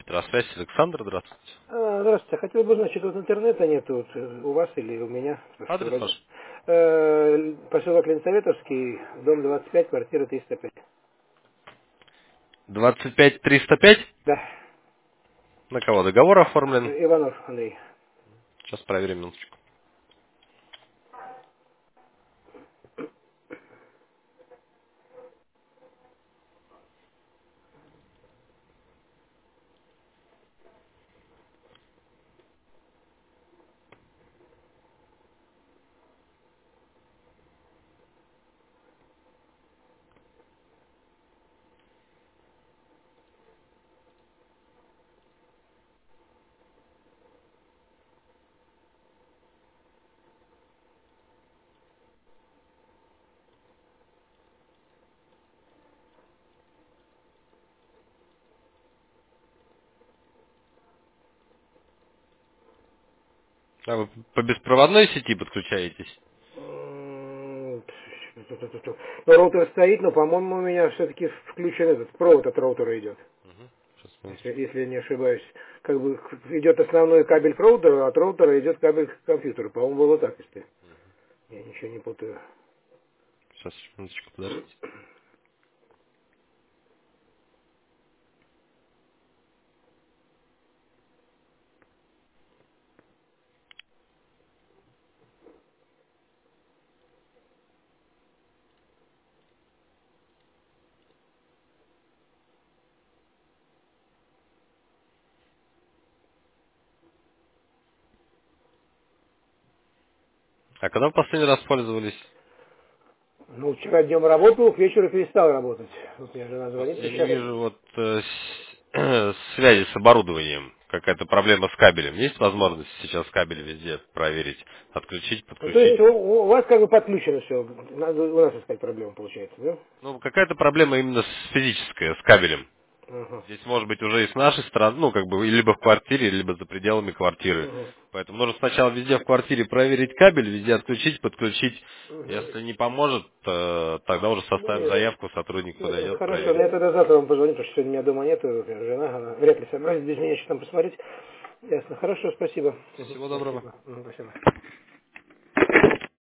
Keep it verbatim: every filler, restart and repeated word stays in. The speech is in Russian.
Электросвязь, Александр, здравствуйте. А, здравствуйте. Хотел бы, значит, вот интернета нет вот, э, у вас или у меня. Потому что Адрес вроде... ваш? Э, поселок Ленсоветовский, дом двадцать пять, квартира триста пять. двадцать пять триста пять? Да. На кого договор оформлен? Э, Иванов Андрей. Сейчас проверим минуточку. А вы по беспроводной сети подключаетесь? М, Ну, роутер стоит, но, по-моему, у меня все-таки включен этот провод от роутера идет. Сейчас, Если, минуточку. если я не ошибаюсь. Как бы идет основной кабель к роутеру, а от роутера идет кабель к компьютеру. По-моему, было так, если я ничего не путаю. Сейчас, минуточку, подождите. А когда вы последний раз пользовались? Ну, вчера днем работал, к вечеру перестал работать. Вот мне жена звонит Просто я не сейчас. вижу вот э, с- связи с оборудованием. Какая-то проблема с кабелем. Есть возможность сейчас кабель везде проверить? Отключить, Ну, то есть подключить? у, у вас как бы подключено все. Надо у нас искать проблему, получается, да? Ну, какая-то проблема именно с физическая, с кабелем. Ага. Здесь может быть уже и с нашей стороны, ну, как бы, либо в квартире, либо за пределами квартиры. Угу. Поэтому нужно сначала везде в квартире проверить кабель, везде отключить, подключить. Угу. Если не поможет, э, тогда уже Ну, составим нет. заявку, сотрудник Ну, нет, подойдет, хорошо. Ну, проверит. я тогда завтра вам позвоню, потому что сегодня меня дома нету. Жена, она вряд ли собралась без меня что там посмотреть. Ясно. Хорошо, спасибо. Мгм. Всего доброго. Спасибо. Мгм, спасибо.